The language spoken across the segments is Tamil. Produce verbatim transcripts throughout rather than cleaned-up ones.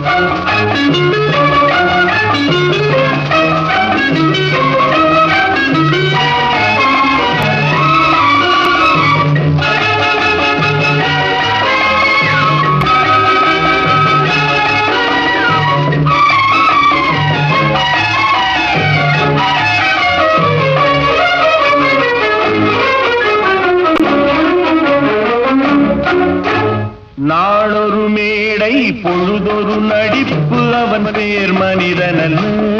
நாளொரு மேடை பொழுதொரு நடிப்பு அவன் பேர் மனிதனல்ல.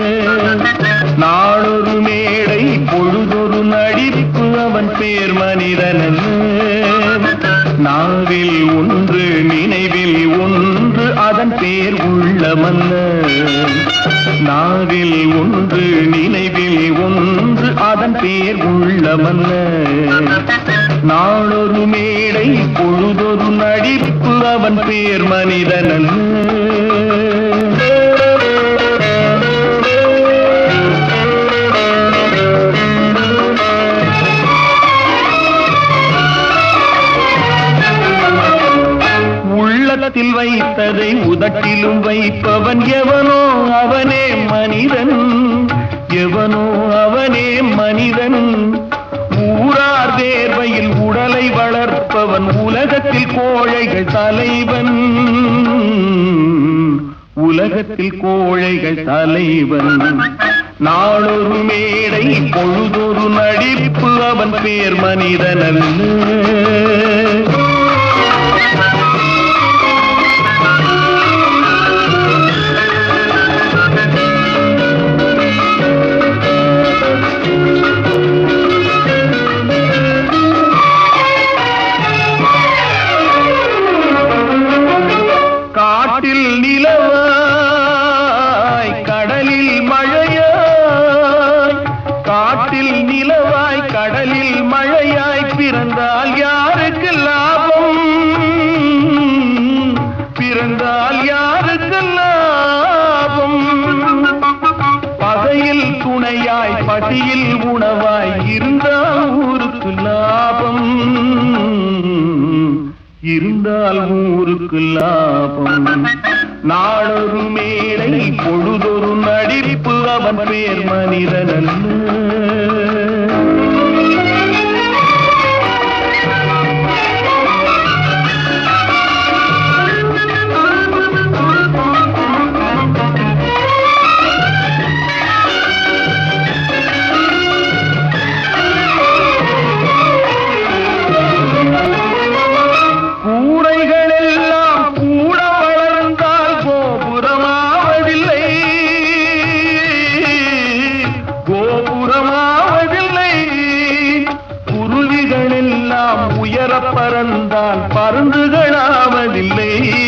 நாளொரு மேடை பொழுதொரு நடிப்பு அவன் பேர் மனிதனல்ல. நாவில் ஒன்று நினைவில் ஒன்று அதன் பேர் உள்ளமல்ல. நாவில் ஒன்று நினைவில் ஒன்று அதன் பேர் உள்ளமல்ல. நாளொரு மேடை பொழுதொரு நடிப்பு அவன் பேர் மனிதனல்ல. உள்ளத்தில் வைத்ததை உதட்டிலும் வைப்பவன் எவனோ அவனே மனிதன். எவனோ அவனே மனிதன். ஊரார் வேர்வையில் உடலை வளர்ப்பவன் உலகத்தில் கோழைகள் தலைவன். உலகத்தில் கோழைகள் தலைவன். நாளொரு மேடை பொழுதொரு நடிப்பு அவன் பேர் மனிதனல்ல. காட்டில் நிலவாய் கடலில் மழையாய். காட்டில் நிலவாய் கடலில் மழையாய் பிறந்தால் யாருக்கு லாபம்? பிறந்தால் யாருக்கு லாபம்? பகையில் துணையாய் பசியில் உணவாய் இருந்தால் ஊருக்கு லாபம். இருந்தால் ஊருக்கு லாபம். நாளொரு மேடை பொழுதொரு நடிப்பு அவன் பேர் மனிதனல்ல. உயர பறந்தால் பருந்துகளாவதில்லை.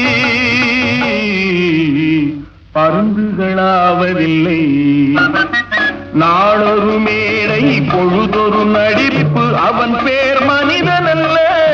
பருந்துகளாவதில்லை. நாளொரு மேடை பொழுதொரு நடிப்பு அவன் பேர் மனிதனல்ல.